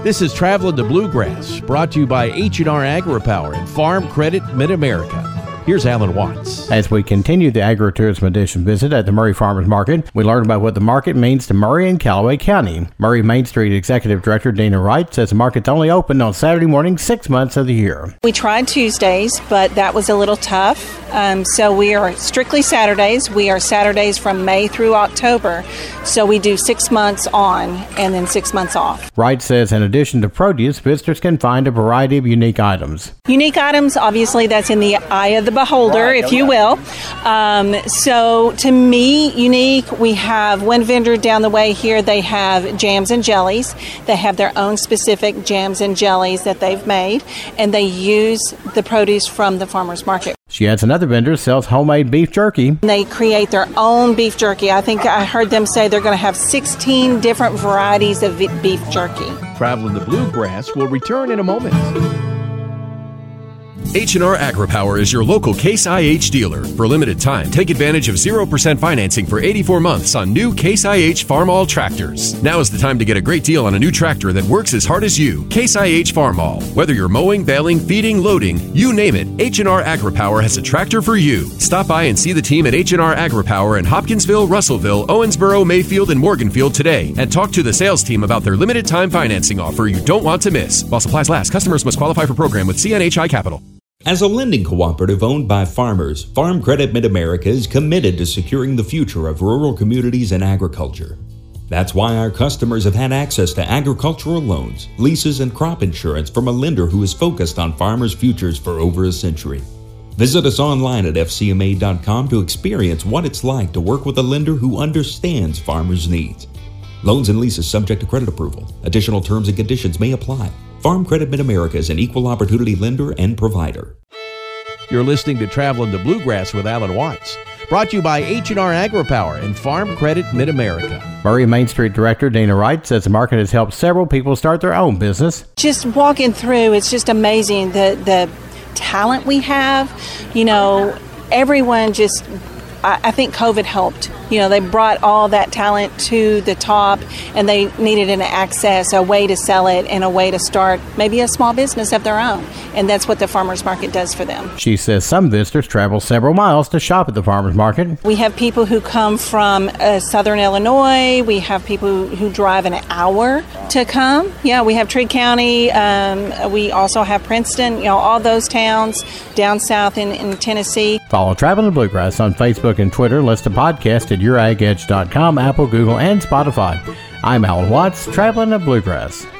This is Traveling the Bluegrass, brought to you by H&R AgriPower and Farm Credit Mid-America. Here's Alan Watts. As we continue the Agritourism Edition visit at the Murray Farmers Market, we learn about what the market means to Murray and Callaway County. Murray Main Street Executive Director Dana Wright says the market's only open on Saturday morning 6 months of the year. We tried Tuesdays, but that was a little tough. So we are strictly Saturdays. We are Saturdays from May through October. So we do 6 months on and then 6 months off. Wright says in addition to produce, visitors can find a variety of unique items. Unique items, obviously, that's in the eye of the beholder, if you will. So to me, unique, we have one vendor down the way here. They have jams and jellies. They have their own specific jams and jellies that they've made, and they use the produce from the farmers market. She adds another vendor sells homemade beef jerky. They create their own beef jerky. I think I heard them say they're going to have 16 different varieties of beef jerky. Traveling the Bluegrass will return in a moment. H&R AgriPower is your local Case IH dealer. For a limited time, take advantage of 0% financing for 84 months on new Case IH Farmall tractors. Now is the time to get a great deal on a new tractor that works as hard as you. Case IH Farmall. Whether you're mowing, baling, feeding, loading, you name it, H&R AgriPower has a tractor for you. Stop by and see the team at H&R AgriPower in Hopkinsville, Russellville, Owensboro, Mayfield, and Morganfield today, and talk to the sales team about their limited time financing offer you don't want to miss. While supplies last, customers must qualify for program with CNHI Capital. As a lending cooperative owned by farmers, Farm Credit Mid-America is committed to securing the future of rural communities and agriculture. That's why our customers have had access to agricultural loans, leases, and crop insurance from a lender who is focused on farmers' futures for over a century. Visit us online at fcma.com to experience what it's like to work with a lender who understands farmers' needs. Loans and leases subject to credit approval. Additional terms and conditions may apply. Farm Credit Mid-America is an equal opportunity lender and provider. You're listening to Traveling the Bluegrass with Alan Watts, brought to you by H&R AgriPower and Farm Credit Mid-America. Murray Main Street Director Dana Wright says the market has helped several people start their own business. Just walking through, it's just amazing the talent we have. You know, everyone just, I think COVID helped. You know, they brought all that talent to the top, and they needed an access, a way to sell it, and a way to start maybe a small business of their own. And that's what the farmers market does for them. She says some visitors travel several miles to shop at the farmers market. We have people who come from southern Illinois. We have people who drive an hour to come. Yeah, we have Trigg County. We also have Princeton, you know, all those towns down south in Tennessee. Follow Traveling the Bluegrass on Facebook and Twitter. Listen to podcasts at youragedge.com, Apple, Google, and Spotify. I'm Alan Watts, Traveling the Bluegrass.